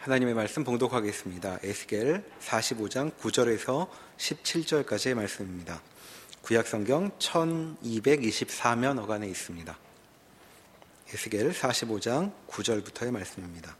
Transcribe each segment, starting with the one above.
하나님의 말씀 봉독하겠습니다. 에스겔 45장 9절에서 17절까지의 말씀입니다. 구약성경 1224면 어간에 있습니다. 에스겔 45장 9절부터의 말씀입니다.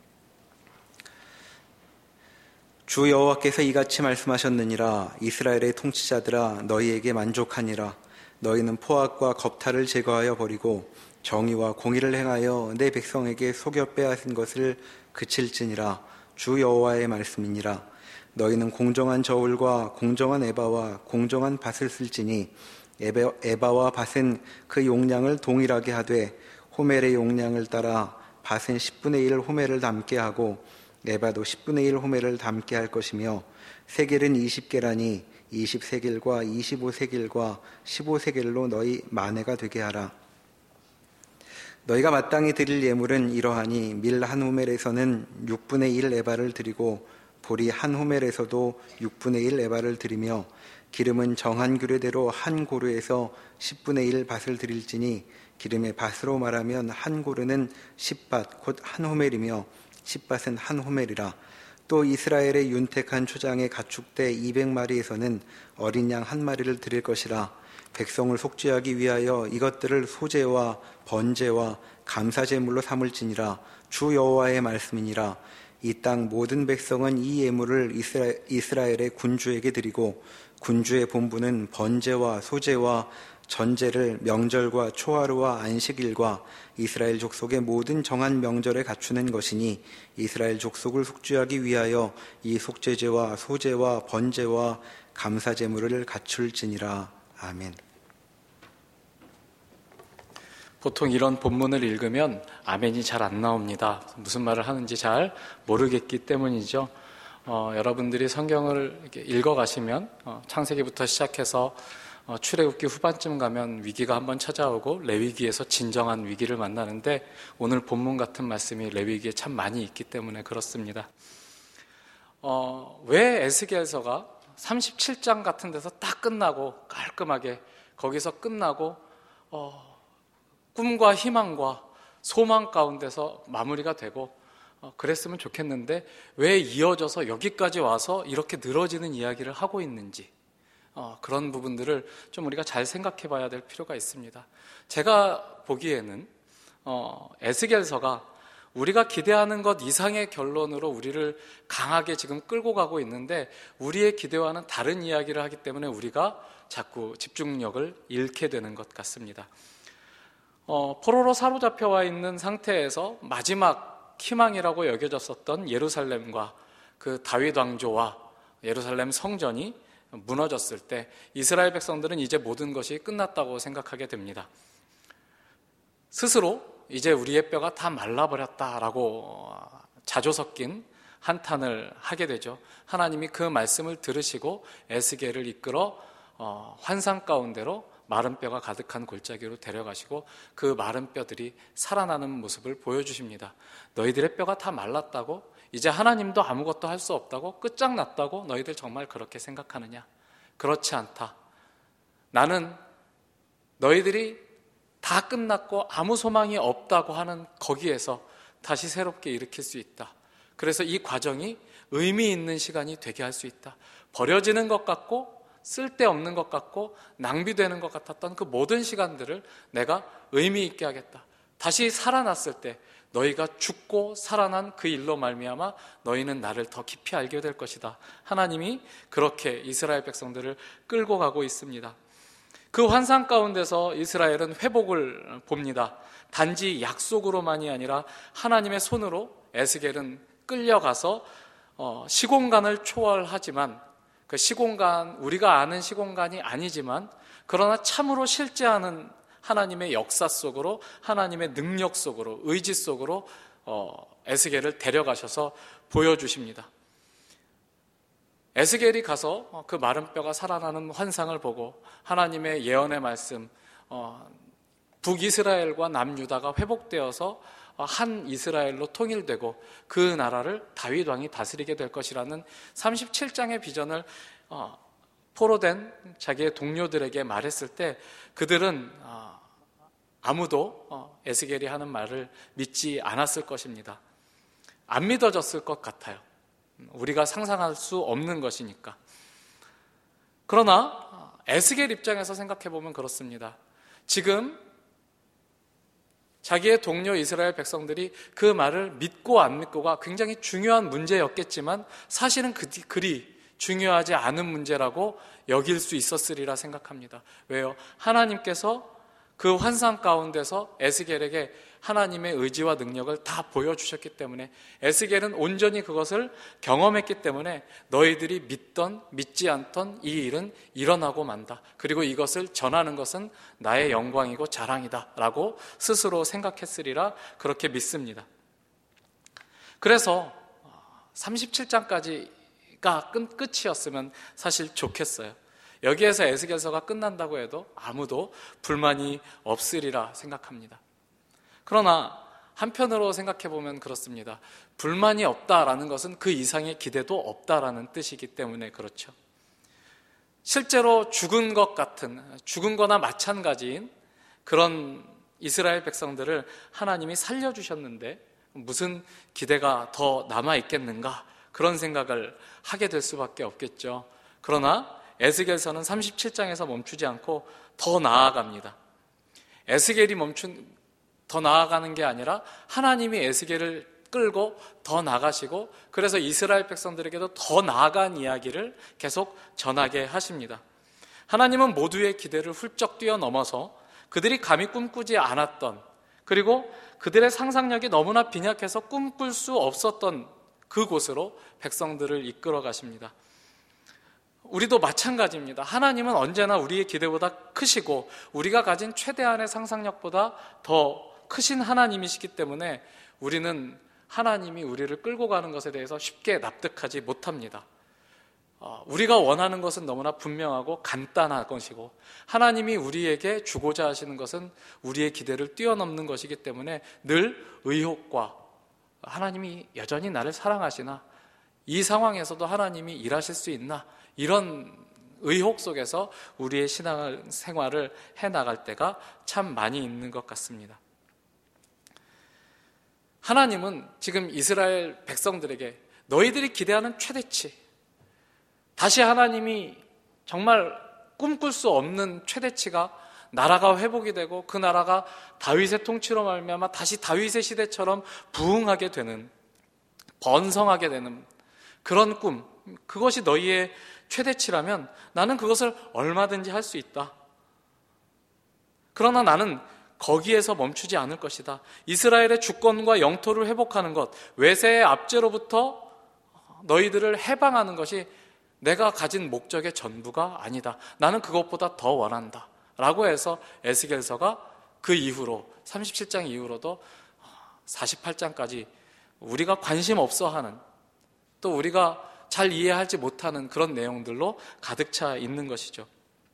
주 여호와께서 이같이 말씀하셨느니라. 이스라엘의 통치자들아, 너희에게 만족하니라. 너희는 포악과 겁탈을 제거하여 버리고 정의와 공의를 행하여 내 백성에게 속여 빼앗은 것을 그칠지니라. 주 여호와의 말씀이니라. 너희는 공정한 저울과 공정한 에바와 공정한 밭을 쓸지니 에바와 밭은 그 용량을 동일하게 하되 호멜의 용량을 따라 밭은 10분의 1 호멜을 담게 하고 에바도 10분의 1 호멜을 담게 할 것이며 세겔은 20계라니 20세겔과 25세겔과 15세겔로 너희 만회가 되게 하라. 너희가 마땅히 드릴 예물은 이러하니 밀 한 호멜에서는 6분의 1 에바를 드리고 보리 한 호멜에서도 6분의 1 에바를 드리며 기름은 정한 규례대로 한 고루에서 10분의 1 밭을 드릴지니 기름의 밭으로 말하면 한 고루는 10밭 곧 한 호멜이며 10밭은 한 호멜이라. 또 이스라엘의 윤택한 초장의 가축대 200마리에서는 어린 양 한 마리를 드릴 것이라. 백성을 속죄하기 위하여 이것들을 소제와 번제와 감사제물로 삼을지니라. 주 여호와의 말씀이니라. 이 땅 모든 백성은 이 예물을 이스라엘의 군주에게 드리고 군주의 본부는 번제와 소제와 전제를 명절과 초하루와 안식일과 이스라엘 족속의 모든 정한 명절에 갖추는 것이니 이스라엘 족속을 속죄하기 위하여 이 속죄제와 소제와 번제와 감사제물을 갖출지니라. 아멘. 보통 이런 본문을 읽으면 아멘이 잘 안 나옵니다. 무슨 말을 하는지 잘 모르겠기 때문이죠. 여러분들이 성경을 이렇게 읽어가시면 창세기부터 시작해서 출애굽기 후반쯤 가면 위기가 한번 찾아오고 레위기에서 진정한 위기를 만나는데 오늘 본문 같은 말씀이 레위기에 참 많이 있기 때문에 그렇습니다. 왜 에스겔서가 37장 같은 데서 딱 끝나고 깔끔하게 거기서 끝나고 꿈과 희망과 소망 가운데서 마무리가 되고 그랬으면 좋겠는데 왜 이어져서 여기까지 와서 이렇게 늘어지는 이야기를 하고 있는지 그런 부분들을 좀 우리가 잘 생각해 봐야 될 필요가 있습니다. 제가 보기에는 에스겔서가 우리가 기대하는 것 이상의 결론으로 우리를 강하게 지금 끌고 가고 있는데 우리의 기대와는 다른 이야기를 하기 때문에 우리가 자꾸 집중력을 잃게 되는 것 같습니다. 포로로 사로잡혀와 있는 상태에서 마지막 희망이라고 여겨졌었던 예루살렘과 그 다윗 왕조와 예루살렘 성전이 무너졌을 때 이스라엘 백성들은 이제 모든 것이 끝났다고 생각하게 됩니다. 스스로 이제 우리의 뼈가 다 말라버렸다라고 자조 섞인 한탄을 하게 되죠. 하나님이 그 말씀을 들으시고 에스겔을 이끌어 환상 가운데로 마른 뼈가 가득한 골짜기로 데려가시고 그 마른 뼈들이 살아나는 모습을 보여주십니다. 너희들의 뼈가 다 말랐다고? 이제 하나님도 아무것도 할 수 없다고? 끝장났다고? 너희들 정말 그렇게 생각하느냐? 그렇지 않다. 나는 너희들이 다 끝났고 아무 소망이 없다고 하는 거기에서 다시 새롭게 일으킬 수 있다. 그래서 이 과정이 의미 있는 시간이 되게 할 수 있다. 버려지는 것 같고 쓸데없는 것 같고 낭비되는 것 같았던 그 모든 시간들을 내가 의미 있게 하겠다. 다시 살아났을 때 너희가 죽고 살아난 그 일로 말미암아 너희는 나를 더 깊이 알게 될 것이다. 하나님이 그렇게 이스라엘 백성들을 끌고 가고 있습니다. 그 환상 가운데서 이스라엘은 회복을 봅니다. 단지 약속으로만이 아니라 하나님의 손으로 에스겔은 끌려가서 시공간을 초월하지만 그 시공간, 우리가 아는 시공간이 아니지만 그러나 참으로 실제하는 하나님의 역사 속으로, 하나님의 능력 속으로, 의지 속으로 에스겔을 데려가셔서 보여주십니다. 에스겔이 가서 그 마른 뼈가 살아나는 환상을 보고 하나님의 예언의 말씀, 북이스라엘과 남유다가 회복되어서 한 이스라엘로 통일되고 그 나라를 다윗 왕이 다스리게 될 것이라는 37장의 비전을 포로된 자기의 동료들에게 말했을 때 그들은 아무도 에스겔이 하는 말을 믿지 않았을 것입니다. 안 믿어졌을 것 같아요. 우리가 상상할 수 없는 것이니까. 그러나 에스겔 입장에서 생각해 보면 그렇습니다. 지금 자기의 동료 이스라엘 백성들이 그 말을 믿고 안 믿고가 굉장히 중요한 문제였겠지만 사실은 그리 중요하지 않은 문제라고 여길 수 있었으리라 생각합니다. 왜요? 하나님께서 그 환상 가운데서 에스겔에게 하나님의 의지와 능력을 다 보여주셨기 때문에 에스겔은 온전히 그것을 경험했기 때문에 너희들이 믿던 믿지 않던 이 일은 일어나고 만다. 그리고 이것을 전하는 것은 나의 영광이고 자랑이다 라고 스스로 생각했으리라 그렇게 믿습니다. 그래서 37장까지가 끝이었으면 사실 좋겠어요. 여기에서 에스겔서가 끝난다고 해도 아무도 불만이 없으리라 생각합니다. 그러나 한편으로 생각해 보면 그렇습니다. 불만이 없다라는 것은 그 이상의 기대도 없다라는 뜻이기 때문에 그렇죠. 실제로 죽은 것 같은, 죽은 거나 마찬가지인 그런 이스라엘 백성들을 하나님이 살려주셨는데 무슨 기대가 더 남아있겠는가 그런 생각을 하게 될 수밖에 없겠죠. 그러나 에스겔서는 37장에서 멈추지 않고 더 나아갑니다. 에스겔이 더 나아가는 게 아니라 하나님이 에스겔을 끌고 더 나가시고 그래서 이스라엘 백성들에게도 더 나아간 이야기를 계속 전하게 하십니다. 하나님은 모두의 기대를 훌쩍 뛰어넘어서 그들이 감히 꿈꾸지 않았던 그리고 그들의 상상력이 너무나 빈약해서 꿈꿀 수 없었던 그곳으로 백성들을 이끌어 가십니다. 우리도 마찬가지입니다. 하나님은 언제나 우리의 기대보다 크시고 우리가 가진 최대한의 상상력보다 더 크신 하나님이시기 때문에 우리는 하나님이 우리를 끌고 가는 것에 대해서 쉽게 납득하지 못합니다. 우리가 원하는 것은 너무나 분명하고 간단한 것이고 하나님이 우리에게 주고자 하시는 것은 우리의 기대를 뛰어넘는 것이기 때문에 늘 의혹과 하나님이 여전히 나를 사랑하시나? 이 상황에서도 하나님이 일하실 수 있나? 이런 의혹 속에서 우리의 신앙생활을 해나갈 때가 참 많이 있는 것 같습니다. 하나님은 지금 이스라엘 백성들에게 너희들이 기대하는 최대치, 다시 하나님이 정말 꿈꿀 수 없는 최대치가 나라가 회복이 되고 그 나라가 다윗의 통치로 말미암아 다시 다윗의 시대처럼 부흥하게 되는, 번성하게 되는 그런 꿈, 그것이 너희의 최대치라면 나는 그것을 얼마든지 할 수 있다. 그러나 나는 거기에서 멈추지 않을 것이다. 이스라엘의 주권과 영토를 회복하는 것, 외세의 압제로부터 너희들을 해방하는 것이 내가 가진 목적의 전부가 아니다. 나는 그것보다 더 원한다. 라고 해서 에스겔서가 그 이후로 37장 이후로도 48장까지 우리가 관심 없어하는, 또 우리가 잘 이해하지 못하는 그런 내용들로 가득 차 있는 것이죠.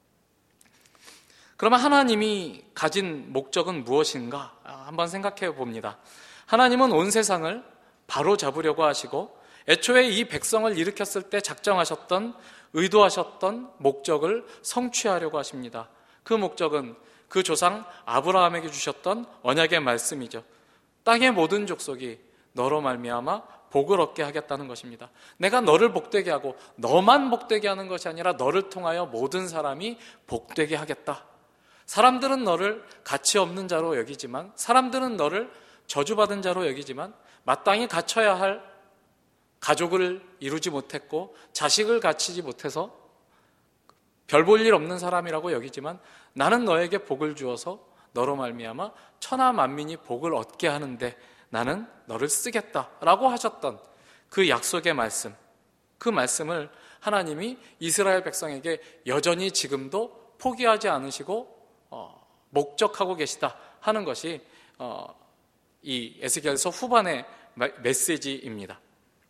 그러면 하나님이 가진 목적은 무엇인가? 한번 생각해 봅니다. 하나님은 온 세상을 바로 잡으려고 하시고 애초에 이 백성을 일으켰을 때 작정하셨던, 의도하셨던 목적을 성취하려고 하십니다. 그 목적은 그 조상 아브라함에게 주셨던 언약의 말씀이죠. 땅의 모든 족속이 너로 말미암아 복을 얻게 하겠다는 것입니다. 내가 너를 복되게 하고 너만 복되게 하는 것이 아니라 너를 통하여 모든 사람이 복되게 하겠다. 사람들은 너를 가치 없는 자로 여기지만, 사람들은 너를 저주받은 자로 여기지만, 마땅히 갖춰야 할 가족을 이루지 못했고 자식을 갖추지 못해서 별 볼 일 없는 사람이라고 여기지만 나는 너에게 복을 주어서 너로 말미암아 천하 만민이 복을 얻게 하는데 나는 너를 쓰겠다라고 하셨던 그 약속의 말씀, 그 말씀을 하나님이 이스라엘 백성에게 여전히 지금도 포기하지 않으시고 목적하고 계시다 하는 것이 이 에스겔서 후반의 메시지입니다.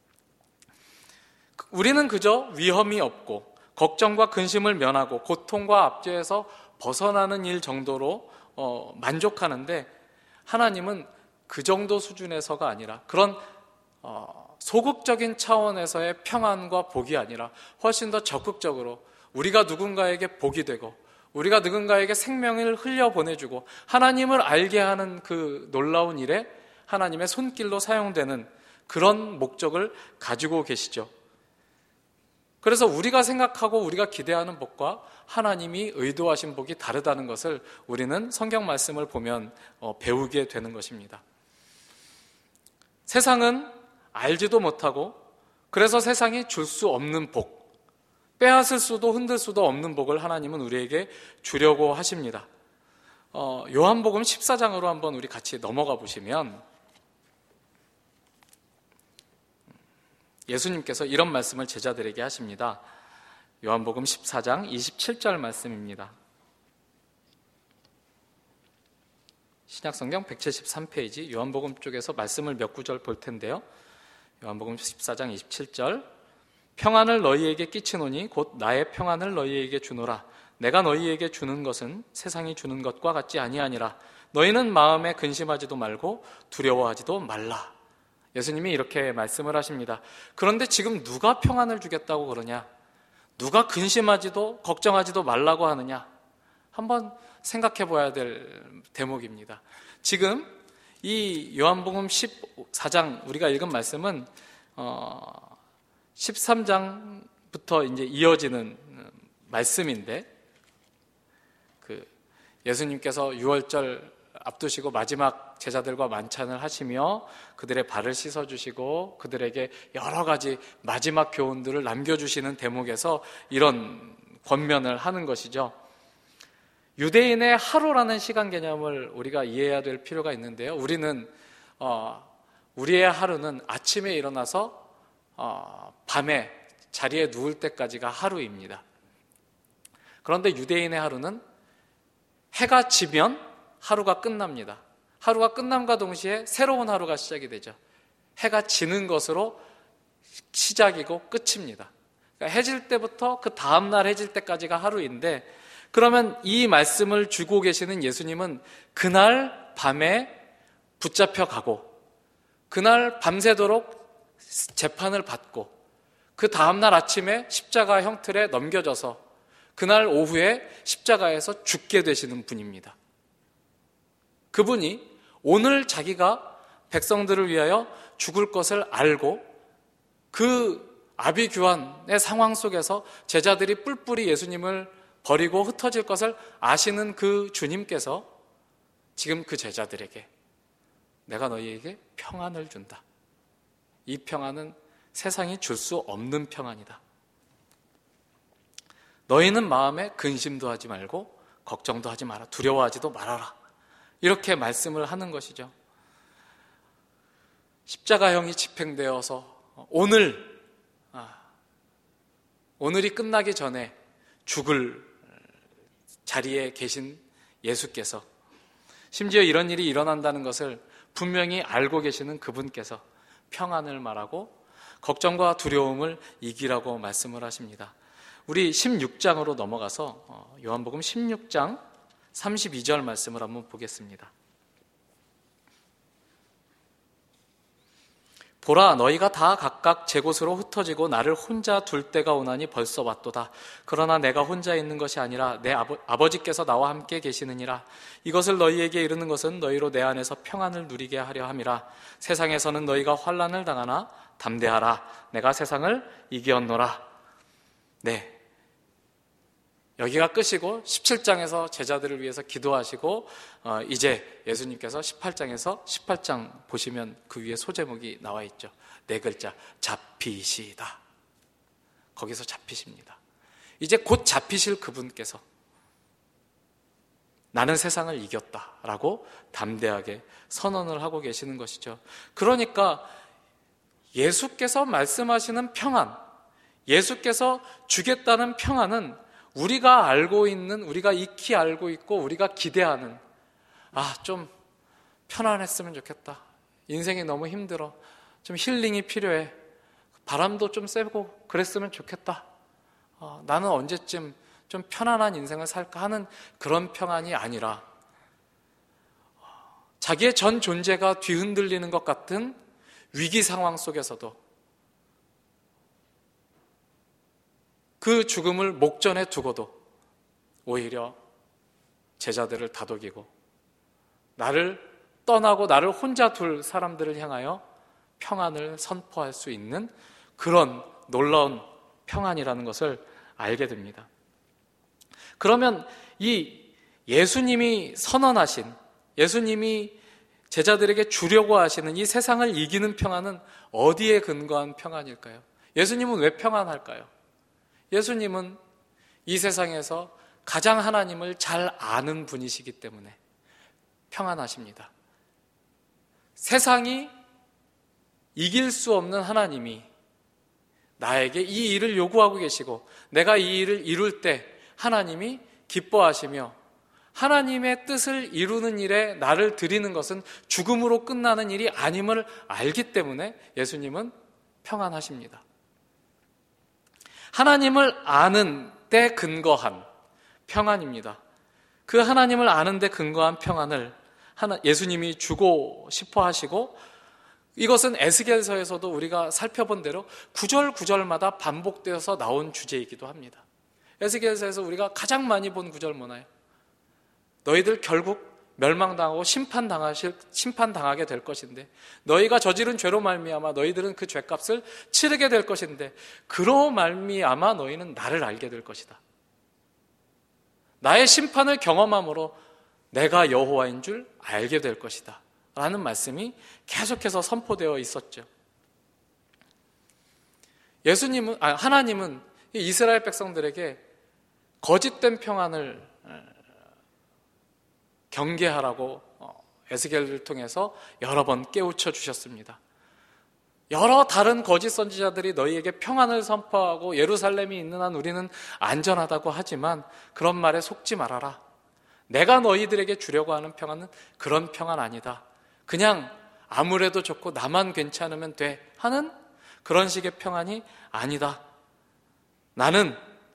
우리는 그저 위험이 없고 걱정과 근심을 면하고 고통과 압제에서 벗어나는 일 정도로 만족하는데 하나님은 그 정도 수준에서가 아니라 그런 소극적인 차원에서의 평안과 복이 아니라 훨씬 더 적극적으로 우리가 누군가에게 복이 되고 우리가 누군가에게 생명을 흘려보내주고 하나님을 알게 하는 그 놀라운 일에 하나님의 손길로 사용되는 그런 목적을 가지고 계시죠. 그래서 우리가 생각하고 우리가 기대하는 복과 하나님이 의도하신 복이 다르다는 것을 우리는 성경 말씀을 보면 배우게 되는 것입니다. 세상은 알지도 못하고, 그래서 세상이 줄 수 없는 복, 빼앗을 수도 흔들 수도 없는 복을 하나님은 우리에게 주려고 하십니다. 요한복음 14장으로 한번 우리 같이 넘어가 보시면 예수님께서 이런 말씀을 제자들에게 하십니다. 요한복음 14장 27절 말씀입니다. 신약성경 173페이지 요한복음 쪽에서 말씀을 몇 구절 볼 텐데요. 요한복음 14장 27절, 평안을 너희에게 끼치노니 곧 나의 평안을 너희에게 주노라. 내가 너희에게 주는 것은 세상이 주는 것과 같지 아니하니라. 너희는 마음에 근심하지도 말고 두려워하지도 말라. 예수님이 이렇게 말씀을 하십니다. 그런데 지금 누가 평안을 주겠다고 그러냐? 누가 근심하지도 걱정하지도 말라고 하느냐? 한번 생각해 봐야 될 대목입니다. 지금 이 요한복음 14장 우리가 읽은 말씀은 13장부터 이제 이어지는 말씀인데, 예수님께서 유월절 앞두시고 마지막 제자들과 만찬을 하시며 그들의 발을 씻어주시고 그들에게 여러 가지 마지막 교훈들을 남겨주시는 대목에서 이런 권면을 하는 것이죠. 유대인의 하루라는 시간 개념을 우리가 이해해야 될 필요가 있는데요. 우리는 우리의 하루는 아침에 일어나서 밤에 자리에 누울 때까지가 하루입니다. 그런데 유대인의 하루는 해가 지면 하루가 끝납니다. 하루가 끝남과 동시에 새로운 하루가 시작이 되죠. 해가 지는 것으로 시작이고 끝입니다. 그러니까 해질 때부터 그 다음날 해질 때까지가 하루인데, 그러면 이 말씀을 주고 계시는 예수님은 그날 밤에 붙잡혀 가고 그날 밤새도록 재판을 받고 그 다음날 아침에 십자가 형틀에 넘겨져서 그날 오후에 십자가에서 죽게 되시는 분입니다. 그분이 오늘 자기가 백성들을 위하여 죽을 것을 알고 그 아비규환의 상황 속에서 제자들이 뿔뿔이 예수님을 버리고 흩어질 것을 아시는 그 주님께서 지금 그 제자들에게 내가 너희에게 평안을 준다. 이 평안은 세상이 줄 수 없는 평안이다. 너희는 마음에 근심도 하지 말고 걱정도 하지 마라. 두려워하지도 말아라. 이렇게 말씀을 하는 것이죠. 십자가형이 집행되어서 오늘이 끝나기 전에 죽을 자리에 계신 예수께서, 심지어 이런 일이 일어난다는 것을 분명히 알고 계시는 그분께서 평안을 말하고 걱정과 두려움을 이기라고 말씀을 하십니다. 우리 16장으로 넘어가서 요한복음 16장 32절 말씀을 한번 보겠습니다. 보라, 너희가 다 각각 제 곳으로 흩어지고 나를 혼자 둘 때가 오나니 벌써 왔도다. 그러나 내가 혼자 있는 것이 아니라 내 아버지께서 나와 함께 계시느니라. 이것을 너희에게 이르는 것은 너희로 내 안에서 평안을 누리게 하려 함이라. 세상에서는 너희가 환난을 당하나 담대하라. 내가 세상을 이기었노라. 네, 여기가 끝이고 17장에서 제자들을 위해서 기도하시고 이제 예수님께서 18장 보시면 그 위에 소제목이 나와 있죠. 네 글자, 잡히시다. 거기서 잡히십니다. 이제 곧 잡히실 그분께서 나는 세상을 이겼다라고 담대하게 선언을 하고 계시는 것이죠. 그러니까 예수께서 말씀하시는 평안, 예수께서 주겠다는 평안은 우리가 알고 있는, 우리가 익히 알고 있고 우리가 기대하는, 좀 편안했으면 좋겠다. 인생이 너무 힘들어. 좀 힐링이 필요해. 바람도 좀 쐬고 그랬으면 좋겠다. 나는 언제쯤 좀 편안한 인생을 살까 하는 그런 평안이 아니라 자기의 전 존재가 뒤흔들리는 것 같은 위기 상황 속에서도 그 죽음을 목전에 두고도 오히려 제자들을 다독이고 나를 떠나고 나를 혼자 둘 사람들을 향하여 평안을 선포할 수 있는 그런 놀라운 평안이라는 것을 알게 됩니다. 그러면 이 예수님이 선언하신, 예수님이 제자들에게 주려고 하시는 이 세상을 이기는 평안은 어디에 근거한 평안일까요? 예수님은 왜 평안할까요? 예수님은 이 세상에서 가장 하나님을 잘 아는 분이시기 때문에 평안하십니다. 세상이 이길 수 없는 하나님이 나에게 이 일을 요구하고 계시고 내가 이 일을 이룰 때 하나님이 기뻐하시며 하나님의 뜻을 이루는 일에 나를 드리는 것은 죽음으로 끝나는 일이 아님을 알기 때문에 예수님은 평안하십니다. 하나님을 아는 데 근거한 평안입니다. 그 하나님을 아는 데 근거한 평안을 예수님이 주고 싶어 하시고, 이것은 에스겔서에서도 우리가 살펴본 대로 구절마다 반복되어서 나온 주제이기도 합니다. 에스겔서에서 우리가 가장 많이 본 구절 뭐나요? 너희들 결국 멸망당하고 심판당하게 될 것인데 너희가 저지른 죄로 말미암아 너희들은 그 죄값을 치르게 될 것인데 그로 말미암아 너희는 나를 알게 될 것이다. 나의 심판을 경험함으로 내가 여호와인 줄 알게 될 것이다 라는 말씀이 계속해서 선포되어 있었죠. 하나님은 이스라엘 백성들에게 거짓된 평안을 경계하라고 에스겔을 통해서 여러 번 깨우쳐 주셨습니다. 여러 다른 거짓 선지자들이 너희에게 평안을 선포하고 예루살렘이 있는 한 우리는 안전하다고 하지만 그런 말에 속지 말아라. 내가 너희들에게 주려고 하는 평안은 그런 평안 아니다. 그냥 아무래도 좋고 나만 괜찮으면 돼 하는 그런 식의 평안이 아니다. 나는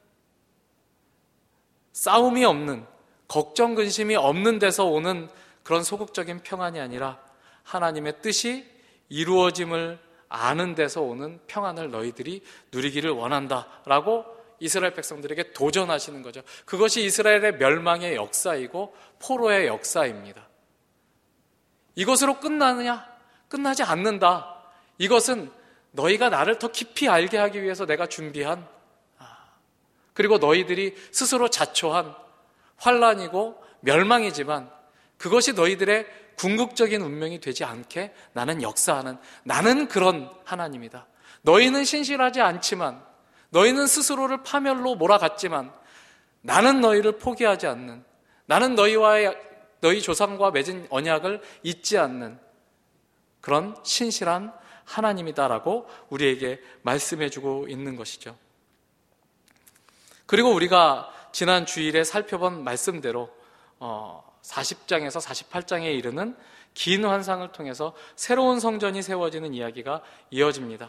싸움이 없는, 걱정 근심이 없는 데서 오는 그런 소극적인 평안이 아니라 하나님의 뜻이 이루어짐을 아는 데서 오는 평안을 너희들이 누리기를 원한다라고 이스라엘 백성들에게 도전하시는 거죠. 그것이 이스라엘의 멸망의 역사이고 포로의 역사입니다. 이것으로 끝나느냐? 끝나지 않는다. 이것은 너희가 나를 더 깊이 알게 하기 위해서 내가 준비한, 그리고 너희들이 스스로 자초한 환난이고 멸망이지만 그것이 너희들의 궁극적인 운명이 되지 않게 나는 역사하는, 나는 그런 하나님이다. 너희는 신실하지 않지만, 너희는 스스로를 파멸로 몰아갔지만 나는 너희를 포기하지 않는, 나는 너희 조상과 맺은 언약을 잊지 않는 그런 신실한 하나님이다라고 우리에게 말씀해주고 있는 것이죠. 그리고 우리가 지난 주일에 살펴본 말씀대로 40장에서 48장에 이르는 긴 환상을 통해서 새로운 성전이 세워지는 이야기가 이어집니다.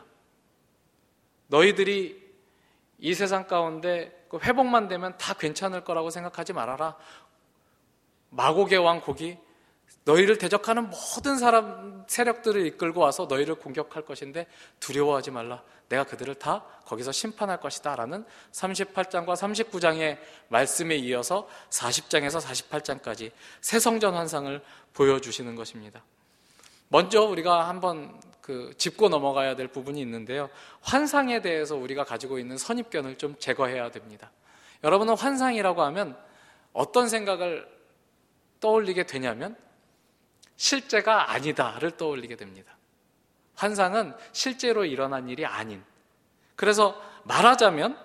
너희들이 이 세상 가운데 회복만 되면 다 괜찮을 거라고 생각하지 말아라. 마곡의 왕 고기, 너희를 대적하는 모든 세력들을 이끌고 와서 너희를 공격할 것인데 두려워하지 말라. 내가 그들을 다 거기서 심판할 것이다 라는 38장과 39장의 말씀에 이어서 40장에서 48장까지 새 성전 환상을 보여주시는 것입니다. 먼저 우리가 한번 짚고 넘어가야 될 부분이 있는데요, 환상에 대해서 우리가 가지고 있는 선입견을 좀 제거해야 됩니다. 여러분은 환상이라고 하면 어떤 생각을 떠올리게 되냐면 실제가 아니다를 떠올리게 됩니다. 환상은 실제로 일어난 일이 아닌, 그래서 말하자면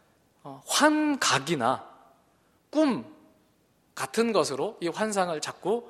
환각이나 꿈 같은 것으로 이 환상을 자꾸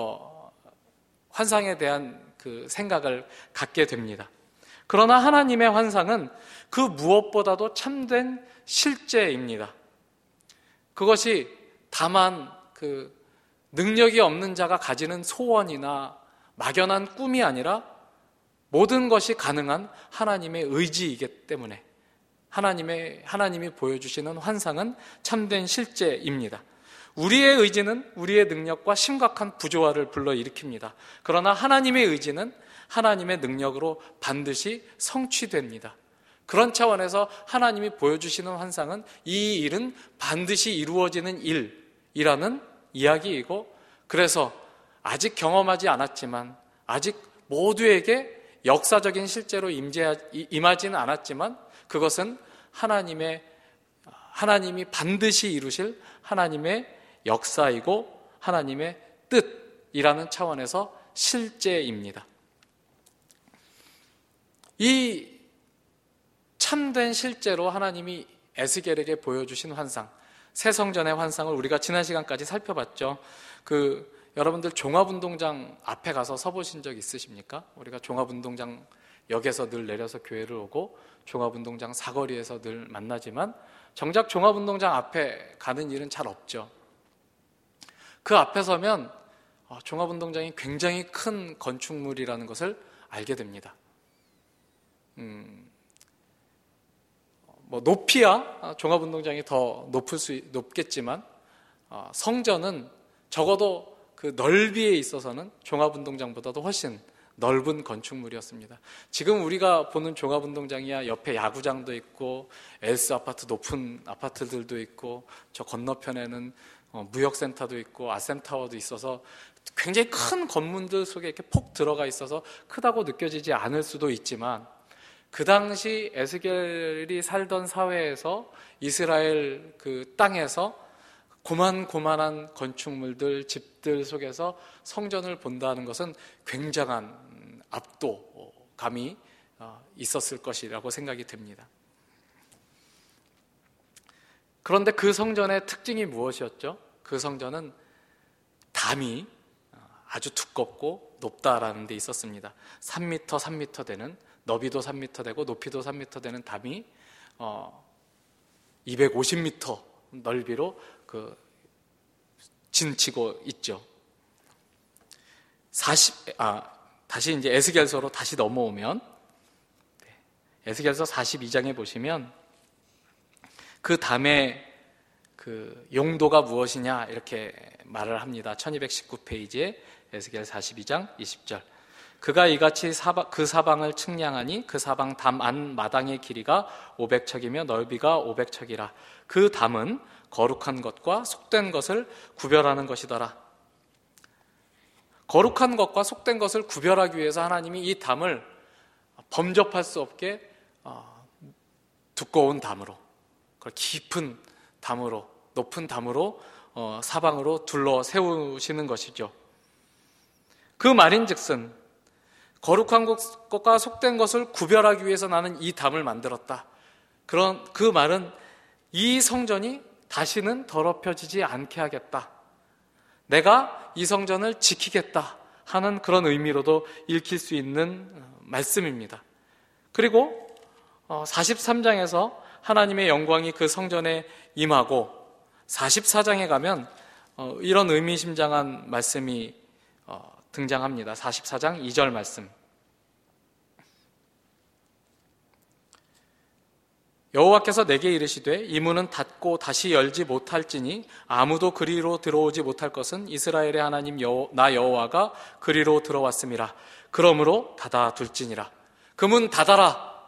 환상에 대한 생각을 갖게 됩니다. 그러나 하나님의 환상은 그 무엇보다도 참된 실제입니다. 그것이 다만 능력이 없는 자가 가지는 소원이나 막연한 꿈이 아니라 모든 것이 가능한 하나님의 의지이기 때문에 하나님이 보여주시는 환상은 참된 실제입니다. 우리의 의지는 우리의 능력과 심각한 부조화를 불러일으킵니다. 그러나 하나님의 의지는 하나님의 능력으로 반드시 성취됩니다. 그런 차원에서 하나님이 보여주시는 환상은 이 일은 반드시 이루어지는 일이라는 이야기이고, 그래서 아직 경험하지 않았지만 아직 모두에게 역사적인 실제로 임하지는 않았지만 그것은 하나님이 반드시 이루실 하나님의 역사이고 하나님의 뜻이라는 차원에서 실제입니다. 이 참된 실제로 하나님이 에스겔에게 보여주신 환상, 새 성전의 환상을 우리가 지난 시간까지 살펴봤죠. 여러분들 종합운동장 앞에 가서 서보신 적 있으십니까? 우리가 종합운동장 역에서 늘 내려서 교회를 오고 종합운동장 사거리에서 늘 만나지만 정작 종합운동장 앞에 가는 일은 잘 없죠. 그 앞에 서면 종합운동장이 굉장히 큰 건축물이라는 것을 알게 됩니다. 높이야 종합운동장이 더 높겠지만 성전은 적어도 그 넓이에 있어서는 종합운동장보다도 훨씬 넓은 건축물이었습니다. 지금 우리가 보는 종합운동장이야 옆에 야구장도 있고 엘스 아파트 높은 아파트들도 있고 저 건너편에는 무역센터도 있고 아셈타워도 있어서 굉장히 큰 건물들 속에 이렇게 폭 들어가 있어서 크다고 느껴지지 않을 수도 있지만 그 당시 에스겔이 살던 사회에서 이스라엘 그 땅에서 고만고만한 건축물들, 집들 속에서 성전을 본다는 것은 굉장한 압도감이 있었을 것이라고 생각이 듭니다. 그런데 그 성전의 특징이 무엇이었죠? 그 성전은 담이 아주 두껍고 높다라는 데 있었습니다. 3m, 3m 되는, 너비도 3m 되고 높이도 3m 되는 담이 250m 넓이로 진치고 있죠. 다시 이제 에스겔서로 다시 넘어오면 에스겔서 42장에 보시면 그 담의 그 용도가 무엇이냐 이렇게 말을 합니다. 1219페이지에 에스겔 42장 20절. 그가 이같이 그 사방을 측량하니 그 사방 담 안 마당의 길이가 500척이며 넓이가 500척이라. 그 담은 거룩한 것과 속된 것을 구별하는 것이더라. 거룩한 것과 속된 것을 구별하기 위해서 하나님이 이 담을 범접할 수 없게 두꺼운 담으로, 깊은 담으로, 높은 담으로 사방으로 둘러 세우시는 것이죠. 그 말인즉슨 거룩한 것과 속된 것을 구별하기 위해서 나는 이 담을 만들었다. 그 말은 이 성전이 다시는 더럽혀지지 않게 하겠다. 내가 이 성전을 지키겠다 하는 그런 의미로도 읽힐 수 있는 말씀입니다. 그리고 43장에서 하나님의 영광이 그 성전에 임하고 44장에 가면 이런 의미심장한 말씀이 등장합니다. 44장 2절 말씀. 여호와께서 내게 이르시되 이 문은 닫고 다시 열지 못할지니 아무도 그리로 들어오지 못할 것은 이스라엘의 하나님 나 여호와가 그리로 들어왔음이라. 그러므로 닫아둘지니라. 그 문 닫아라.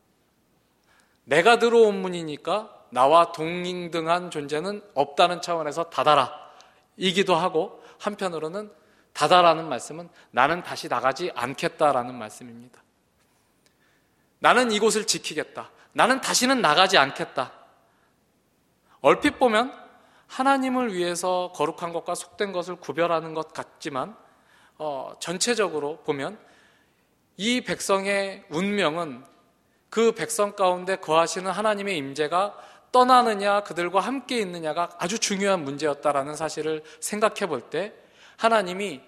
내가 들어온 문이니까 나와 동등한 존재는 없다는 차원에서 닫아라 이기도 하고, 한편으로는 닫아라는 말씀은 나는 다시 나가지 않겠다라는 말씀입니다. 나는 이곳을 지키겠다. 나는 다시는 나가지 않겠다. 얼핏 보면 하나님을 위해서 거룩한 것과 속된 것을 구별하는 것 같지만 전체적으로 보면 이 백성의 운명은 그 백성 가운데 거하시는 하나님의 임재가 떠나느냐 그들과 함께 있느냐가 아주 중요한 문제였다라는 사실을 생각해 볼 때 하나님이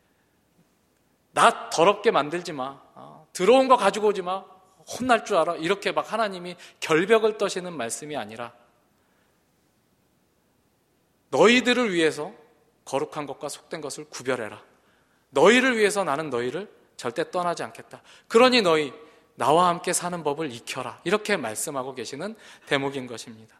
나 더럽게 만들지 마, 들어온 거 가지고 오지 마, 혼날 줄 알아, 이렇게 막 하나님이 결벽을 떠시는 말씀이 아니라 너희들을 위해서 거룩한 것과 속된 것을 구별해라. 너희를 위해서 나는 너희를 절대 떠나지 않겠다. 그러니 너희 나와 함께 사는 법을 익혀라. 이렇게 말씀하고 계시는 대목인 것입니다.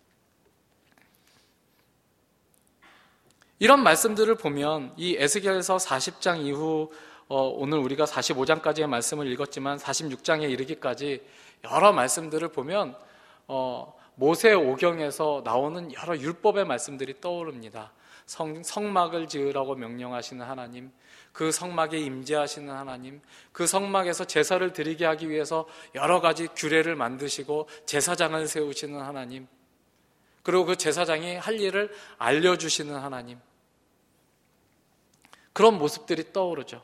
이런 말씀들을 보면 이 에스겔서 40장 이후 오늘 우리가 45장까지의 말씀을 읽었지만 46장에 이르기까지 여러 말씀들을 보면 모세 오경에서 나오는 여러 율법의 말씀들이 떠오릅니다. 성막을 지으라고 명령하시는 하나님, 그 성막에 임재하시는 하나님, 그 성막에서 제사를 드리게 하기 위해서 여러 가지 규례를 만드시고 제사장을 세우시는 하나님, 그리고 그 제사장이 할 일을 알려주시는 하나님, 그런 모습들이 떠오르죠.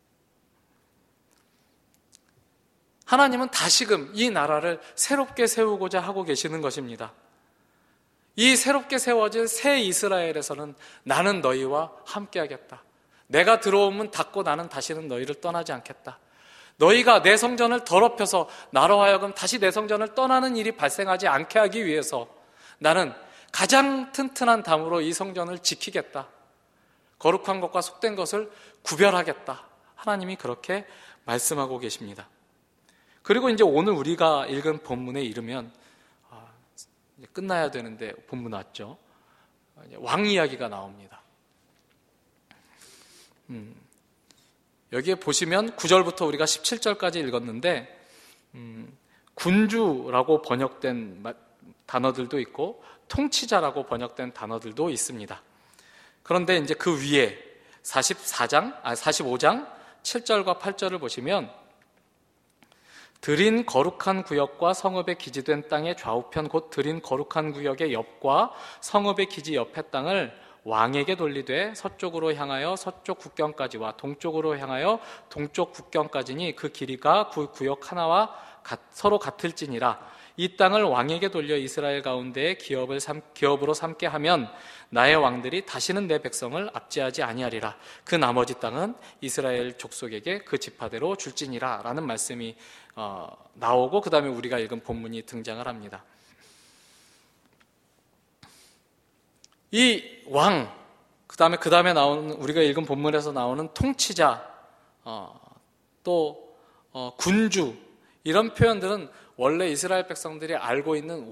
하나님은 다시금 이 나라를 새롭게 세우고자 하고 계시는 것입니다. 이 새롭게 세워질 새 이스라엘에서는 나는 너희와 함께하겠다. 내가 들어온 문 닫고 나는 다시는 너희를 떠나지 않겠다. 너희가 내 성전을 더럽혀서 나로 하여금 다시 내 성전을 떠나는 일이 발생하지 않게 하기 위해서 나는 가장 튼튼한 담으로 이 성전을 지키겠다. 거룩한 것과 속된 것을 구별하겠다. 하나님이 그렇게 말씀하고 계십니다. 그리고 이제 오늘 우리가 읽은 본문에 이르면 이제 끝나야 되는데 본문 왔죠. 왕 이야기가 나옵니다. 여기에 보시면 9절부터 우리가 17절까지 읽었는데 군주라고 번역된 단어들도 있고 통치자라고 번역된 단어들도 있습니다. 그런데 이제 그 위에 45장 7절과 8절을 보시면 드린 거룩한 구역과 성읍의 기지된 땅의 좌우편 곧 드린 거룩한 구역의 옆과 성읍의 기지 옆의 땅을 왕에게 돌리되 서쪽으로 향하여 서쪽 국경까지와 동쪽으로 향하여 동쪽 국경까지니 그 길이가 그 구역 하나와 서로 같을지니라. 이 땅을 왕에게 돌려 이스라엘 가운데에 기업으로 삼게 하면 나의 왕들이 다시는 내 백성을 압제하지 아니하리라. 그 나머지 땅은 이스라엘 족속에게 그 지파대로 줄지니라 라는 말씀이 나오고 그 다음에 우리가 읽은 본문이 등장을 합니다. 이 왕, 그 다음에 나오는 우리가 읽은 본문에서 나오는 통치자, 군주, 이런 표현들은 원래 이스라엘 백성들이 알고 있는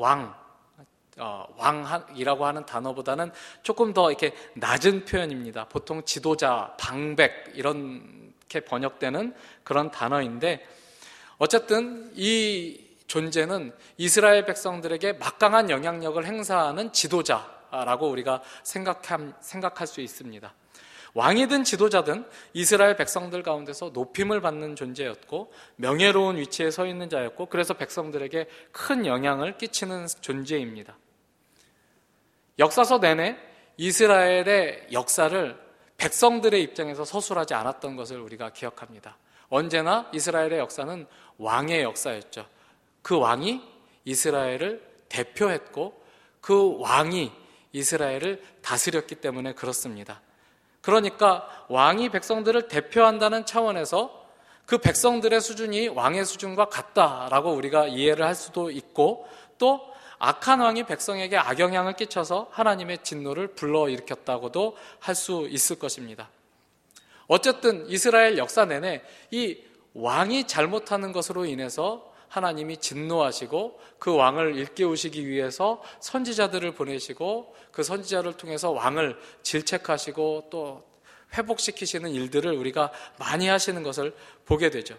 왕이라고 하는 단어보다는 조금 더 이렇게 낮은 표현입니다. 보통 지도자, 방백 이렇게 번역되는 그런 단어인데 어쨌든 이 존재는 이스라엘 백성들에게 막강한 영향력을 행사하는 지도자라고 우리가 생각할 수 있습니다. 왕이든 지도자든 이스라엘 백성들 가운데서 높임을 받는 존재였고 명예로운 위치에 서 있는 자였고 그래서 백성들에게 큰 영향을 끼치는 존재입니다. 역사서 내내 이스라엘의 역사를 백성들의 입장에서 서술하지 않았던 것을 우리가 기억합니다. 언제나 이스라엘의 역사는 왕의 역사였죠. 그 왕이 이스라엘을 대표했고 그 왕이 이스라엘을 다스렸기 때문에 그렇습니다. 그러니까 왕이 백성들을 대표한다는 차원에서 그 백성들의 수준이 왕의 수준과 같다라고 우리가 이해를 할 수도 있고 또 악한 왕이 백성에게 악영향을 끼쳐서 하나님의 진노를 불러일으켰다고도 할 수 있을 것입니다. 어쨌든 이스라엘 역사 내내 이 왕이 잘못하는 것으로 인해서 하나님이 진노하시고 그 왕을 일깨우시기 위해서 선지자들을 보내시고 그 선지자를 통해서 왕을 질책하시고 또 회복시키시는 일들을 우리가 많이 하시는 것을 보게 되죠.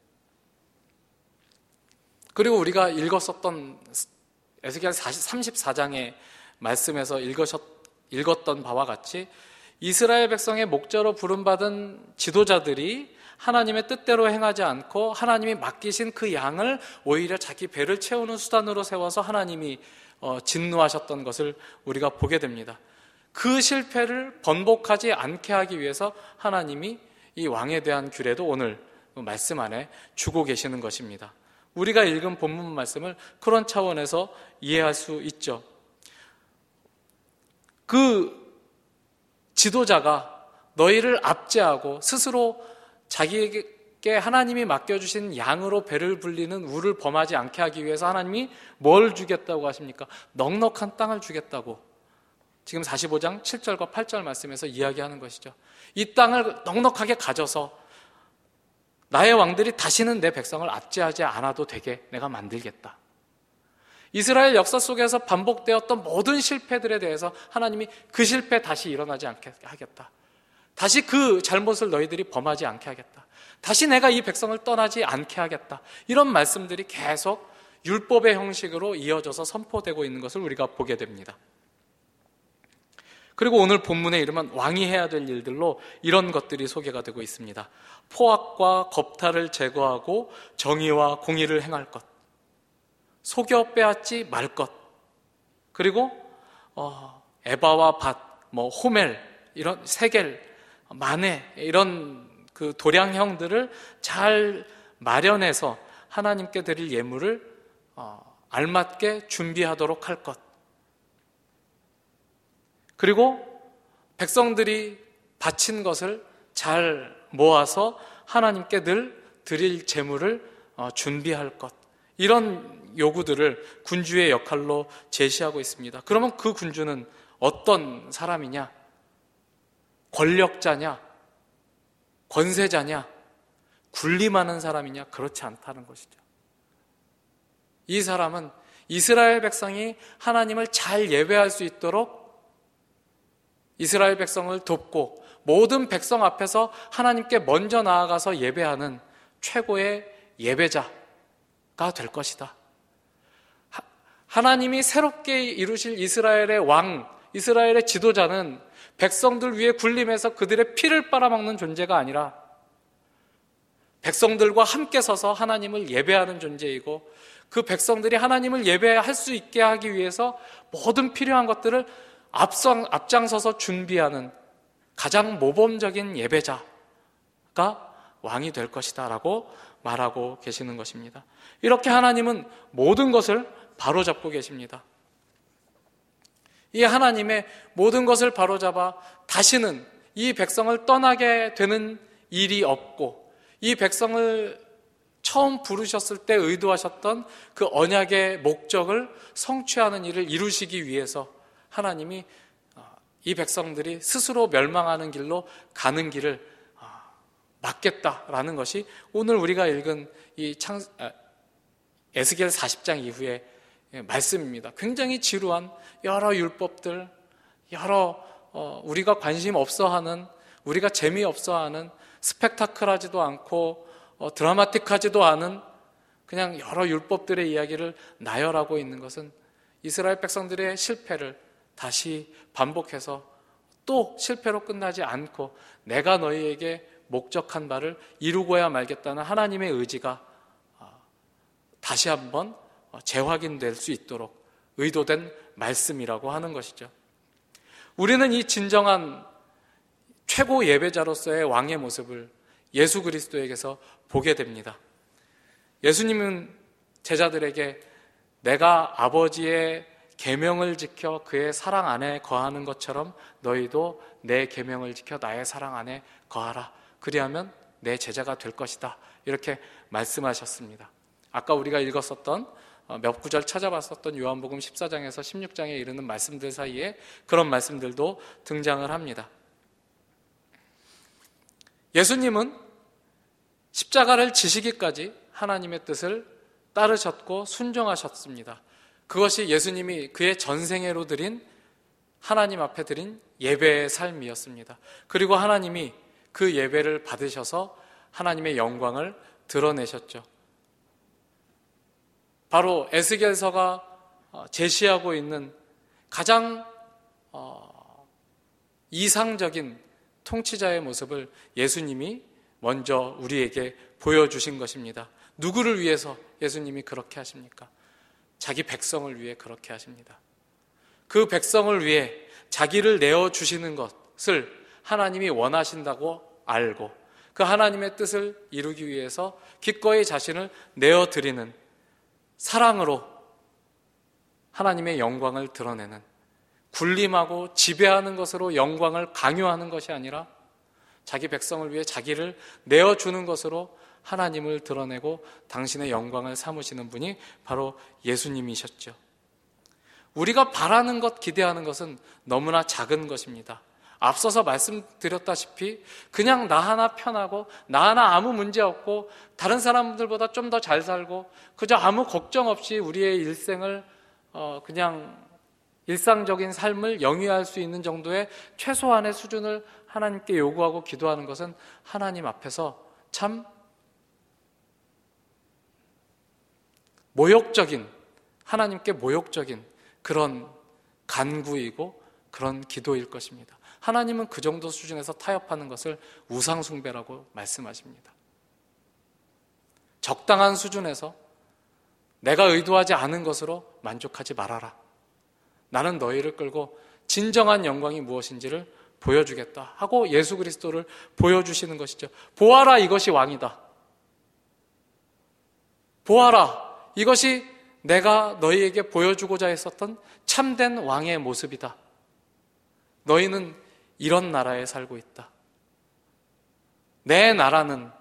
그리고 우리가 읽었었던 에스겔 34장의 말씀에서 읽었던 바와 같이 이스라엘 백성의 목자로 부름받은 지도자들이 하나님의 뜻대로 행하지 않고 하나님이 맡기신 그 양을 오히려 자기 배를 채우는 수단으로 세워서 하나님이 진노하셨던 것을 우리가 보게 됩니다. 그 실패를 번복하지 않게 하기 위해서 하나님이 이 왕에 대한 규례도 오늘 말씀 안에 주고 계시는 것입니다. 우리가 읽은 본문 말씀을 그런 차원에서 이해할 수 있죠. 그 지도자가 너희를 압제하고 스스로 자기에게 하나님이 맡겨주신 양으로 배를 불리는 우를 범하지 않게 하기 위해서 하나님이 뭘 주겠다고 하십니까? 넉넉한 땅을 주겠다고 지금 45장 7절과 8절 말씀에서 이야기하는 것이죠. 이 땅을 넉넉하게 가져서 나의 왕들이 다시는 내 백성을 압제하지 않아도 되게 내가 만들겠다. 이스라엘 역사 속에서 반복되었던 모든 실패들에 대해서 하나님이 그 실패 다시 일어나지 않게 하겠다. 다시 그 잘못을 너희들이 범하지 않게 하겠다. 다시 내가 이 백성을 떠나지 않게 하겠다. 이런 말씀들이 계속 율법의 형식으로 이어져서 선포되고 있는 것을 우리가 보게 됩니다. 그리고 오늘 본문에 이르면 왕이 해야 될 일들로 이런 것들이 소개가 되고 있습니다. 포악과 겁탈을 제거하고 정의와 공의를 행할 것, 속여 빼앗지 말 것, 그리고 에바와 밧, 호멜, 이런 세겔, 마네, 이런 그 도량형들을 잘 마련해서 하나님께 드릴 예물을 알맞게 준비하도록 할 것. 그리고 백성들이 바친 것을 잘 모아서 하나님께 늘 드릴 제물을 준비할 것. 이런 요구들을 군주의 역할로 제시하고 있습니다. 그러면 그 군주는 어떤 사람이냐? 권력자냐? 권세자냐? 군림하는 사람이냐? 그렇지 않다는 것이죠. 이 사람은 이스라엘 백성이 하나님을 잘 예배할 수 있도록 이스라엘 백성을 돕고 모든 백성 앞에서 하나님께 먼저 나아가서 예배하는 최고의 예배자가 될 것이다. 하나님이 새롭게 이루실 이스라엘의 왕, 이스라엘의 지도자는 백성들 위에 군림해서 그들의 피를 빨아먹는 존재가 아니라 백성들과 함께 서서 하나님을 예배하는 존재이고, 그 백성들이 하나님을 예배할 수 있게 하기 위해서 모든 필요한 것들을 앞장서서 준비하는 가장 모범적인 예배자가 왕이 될 것이다 라고 말하고 계시는 것입니다. 이렇게 하나님은 모든 것을 바로잡고 계십니다. 이 하나님의 모든 것을 바로잡아 다시는 이 백성을 떠나게 되는 일이 없고, 이 백성을 처음 부르셨을 때 의도하셨던 그 언약의 목적을 성취하는 일을 이루시기 위해서 하나님이 이 백성들이 스스로 멸망하는 길로 가는 길을 막겠다라는 것이 오늘 우리가 읽은 이 에스겔 40장 이후의 말씀입니다. 굉장히 지루한 여러 율법들, 여러 우리가 관심 없어하는, 우리가 재미없어하는, 스펙타클하지도 않고 드라마틱하지도 않은 그냥 여러 율법들의 이야기를 나열하고 있는 것은 이스라엘 백성들의 실패를 다시 반복해서 또 실패로 끝나지 않고 내가 너희에게 목적한 바를 이루고야 말겠다는 하나님의 의지가 다시 한번 재확인될 수 있도록 의도된 말씀이라고 하는 것이죠. 우리는 이 진정한 최고 예배자로서의 왕의 모습을 예수 그리스도에게서 보게 됩니다. 예수님은 제자들에게 내가 아버지의 계명을 지켜 그의 사랑 안에 거하는 것처럼 너희도 내 계명을 지켜 나의 사랑 안에 거하라. 그리하면 내 제자가 될 것이다. 이렇게 말씀하셨습니다. 아까 우리가 읽었었던 몇 구절 찾아봤었던 요한복음 14장에서 16장에 이르는 말씀들 사이에 그런 말씀들도 등장을 합니다. 예수님은 십자가를 지시기까지 하나님의 뜻을 따르셨고 순종하셨습니다. 그것이 예수님이 그의 전생애로 드린, 하나님 앞에 드린 예배의 삶이었습니다. 그리고 하나님이 그 예배를 받으셔서 하나님의 영광을 드러내셨죠. 바로 에스겔서가 제시하고 있는 가장 이상적인 통치자의 모습을 예수님이 먼저 우리에게 보여주신 것입니다. 누구를 위해서 예수님이 그렇게 하십니까? 자기 백성을 위해 그렇게 하십니다. 그 백성을 위해 자기를 내어주시는 것을 하나님이 원하신다고 알고 그 하나님의 뜻을 이루기 위해서 기꺼이 자신을 내어드리는 사랑으로 하나님의 영광을 드러내는, 군림하고 지배하는 것으로 영광을 강요하는 것이 아니라 자기 백성을 위해 자기를 내어주는 것으로 하나님을 드러내고 당신의 영광을 삼으시는 분이 바로 예수님이셨죠. 우리가 바라는 것, 기대하는 것은 너무나 작은 것입니다. 앞서서 말씀드렸다시피 그냥 나 하나 편하고 나 하나 아무 문제 없고 다른 사람들보다 좀 더 잘 살고 그저 아무 걱정 없이 우리의 일생을 그냥 일상적인 삶을 영위할 수 있는 정도의 최소한의 수준을 하나님께 요구하고 기도하는 것은 하나님 앞에서 참 모욕적인, 하나님께 모욕적인 그런 간구이고 그런 기도일 것입니다. 하나님은 그 정도 수준에서 타협하는 것을 우상숭배라고 말씀하십니다. 적당한 수준에서 내가 의도하지 않은 것으로 만족하지 말아라. 나는 너희를 끌고 진정한 영광이 무엇인지를 보여주겠다 하고 예수 그리스도를 보여주시는 것이죠. 보아라, 이것이 왕이다. 보아라, 이것이 내가 너희에게 보여주고자 했었던 참된 왕의 모습이다. 너희는 이런 나라에 살고 있다. 내 나라는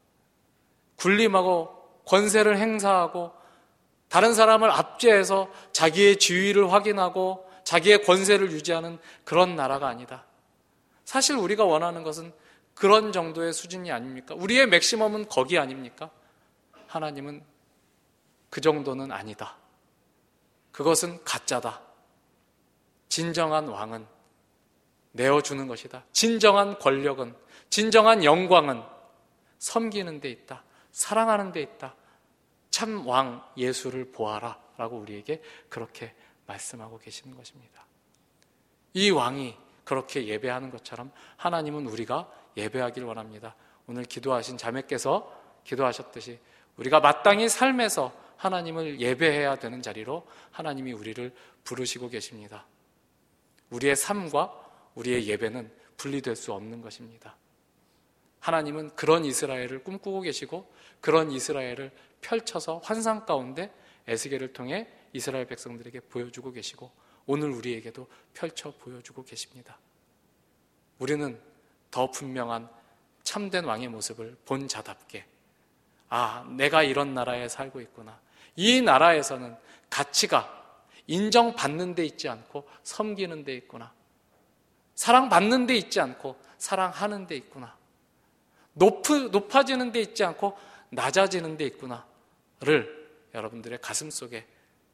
군림하고 권세를 행사하고 다른 사람을 압제해서 자기의 지위를 확인하고 자기의 권세를 유지하는 그런 나라가 아니다. 사실 우리가 원하는 것은 그런 정도의 수준이 아닙니까? 우리의 맥시멈은 거기 아닙니까? 하나님은 그 정도는 아니다. 그것은 가짜다. 진정한 왕은 내어주는 것이다. 진정한 권력은, 진정한 영광은 섬기는 데 있다. 사랑하는 데 있다. 참 왕 예수를 보아라 라고 우리에게 그렇게 말씀하고 계시는 것입니다. 이 왕이 그렇게 예배하는 것처럼 하나님은 우리가 예배하길 원합니다. 오늘 기도하신 자매께서 기도하셨듯이 우리가 마땅히 삶에서 하나님을 예배해야 되는 자리로 하나님이 우리를 부르시고 계십니다. 우리의 삶과 우리의 예배는 분리될 수 없는 것입니다. 하나님은 그런 이스라엘을 꿈꾸고 계시고 그런 이스라엘을 펼쳐서 환상 가운데 에스겔을 통해 이스라엘 백성들에게 보여주고 계시고 오늘 우리에게도 펼쳐 보여주고 계십니다. 우리는 더 분명한 참된 왕의 모습을 본 자답게 내가 이런 나라에 살고 있구나. 이 나라에서는 가치가 인정받는 데 있지 않고 섬기는 데 있구나. 사랑받는 데 있지 않고 사랑하는 데 있구나. 높아지는 데 있지 않고 낮아지는 데 있구나를 여러분들의 가슴 속에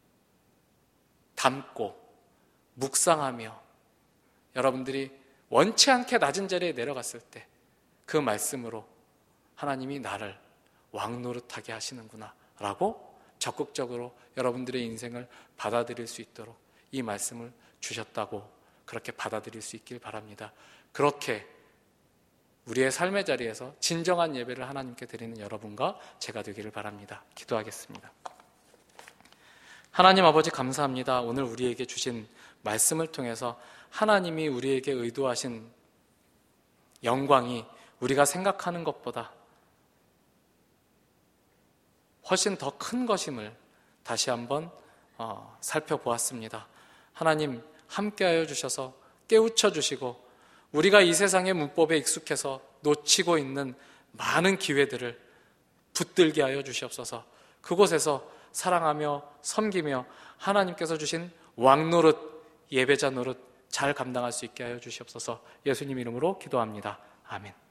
담고 묵상하며 여러분들이 원치 않게 낮은 자리에 내려갔을 때 그 말씀으로 하나님이 나를 왕 노릇하게 하시는구나 라고 적극적으로 여러분들의 인생을 받아들일 수 있도록 이 말씀을 주셨다고 그렇게 받아들일 수 있길 바랍니다. 그렇게 우리의 삶의 자리에서 진정한 예배를 하나님께 드리는 여러분과 제가 되기를 바랍니다. 기도하겠습니다. 하나님 아버지 감사합니다. 오늘 우리에게 주신 말씀을 통해서 하나님이 우리에게 의도하신 영광이 우리가 생각하는 것보다 훨씬 더 큰 것임을 다시 한번 살펴보았습니다. 하나님 함께하여 주셔서 깨우쳐 주시고 우리가 이 세상의 문법에 익숙해서 놓치고 있는 많은 기회들을 붙들게 하여 주시옵소서. 그곳에서 사랑하며 섬기며 하나님께서 주신 왕노릇, 예배자 노릇 잘 감당할 수 있게 하여 주시옵소서. 예수님 이름으로 기도합니다. 아멘.